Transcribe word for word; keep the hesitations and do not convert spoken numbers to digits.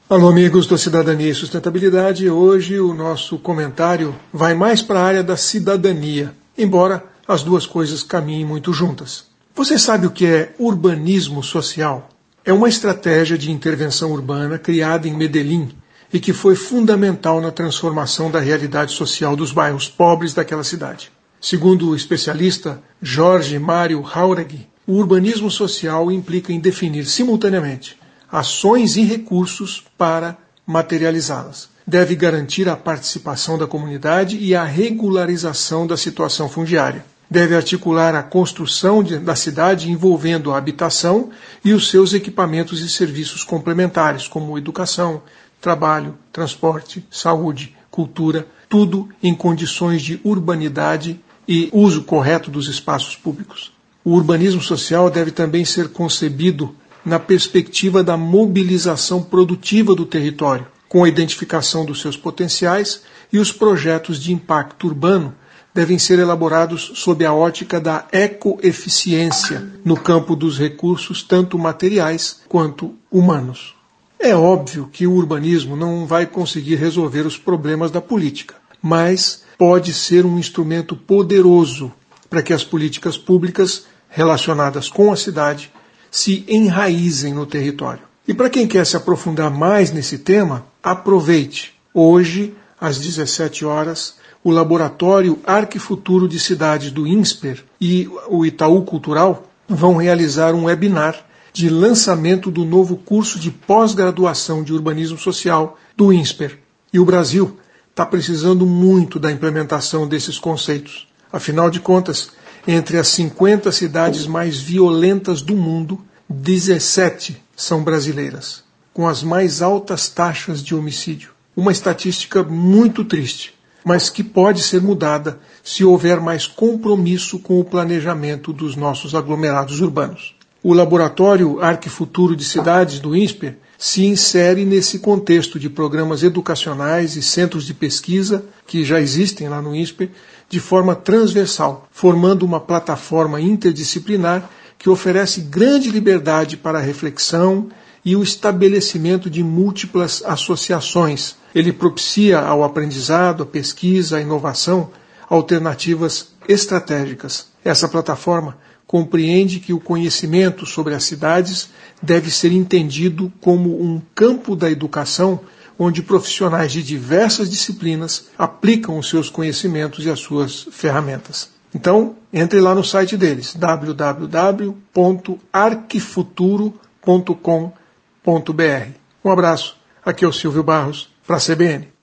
Alô, amigos do Cidadania e Sustentabilidade. Hoje o nosso comentário vai mais para a área da cidadania, embora as duas coisas caminhem muito juntas. Você sabe o que é urbanismo social? É uma estratégia de intervenção urbana criada em Medellín e que foi fundamental na transformação da realidade social dos bairros pobres daquela cidade. Segundo o especialista Jorge Mário Jauregui, o urbanismo social implica em definir simultaneamente ações e recursos para materializá-las. Deve garantir a participação da comunidade e a regularização da situação fundiária. Deve articular a construção de, da cidade envolvendo a habitação e os seus equipamentos e serviços complementares, como educação, trabalho, transporte, saúde, cultura, tudo em condições de urbanidade e uso correto dos espaços públicos. O urbanismo social deve também ser concebido na perspectiva da mobilização produtiva do território, com a identificação dos seus potenciais, e os projetos de impacto urbano devem ser elaborados sob a ótica da ecoeficiência no campo dos recursos, tanto materiais quanto humanos. É óbvio que o urbanismo não vai conseguir resolver os problemas da política, mas pode ser um instrumento poderoso para que as políticas públicas relacionadas com a cidade se enraizem no território. E para quem quer se aprofundar mais nesse tema, aproveite. Hoje, às dezessete horas, o Laboratório Arquifuturo de Cidades do INSPER e o Itaú Cultural vão realizar um webinar de lançamento do novo curso de pós-graduação de urbanismo social do INSPER. E o Brasil está precisando muito da implementação desses conceitos. Afinal de contas, entre as cinquenta cidades mais violentas do mundo, dezessete são brasileiras, com as mais altas taxas de homicídio. Uma estatística muito triste, mas que pode ser mudada se houver mais compromisso com o planejamento dos nossos aglomerados urbanos. O Laboratório Arquifuturo de Cidades do INSPER se insere nesse contexto de programas educacionais e centros de pesquisa que já existem lá no INSPER de forma transversal, formando uma plataforma interdisciplinar que oferece grande liberdade para a reflexão e o estabelecimento de múltiplas associações. Ele propicia ao aprendizado, à pesquisa, à inovação, alternativas estratégicas. Essa plataforma compreende que o conhecimento sobre as cidades deve ser entendido como um campo da educação onde profissionais de diversas disciplinas aplicam os seus conhecimentos e as suas ferramentas. Então, entre lá no site deles, w w w ponto arquifuturo ponto com ponto b r. Um abraço, aqui é o Silvio Barros, para a C B N.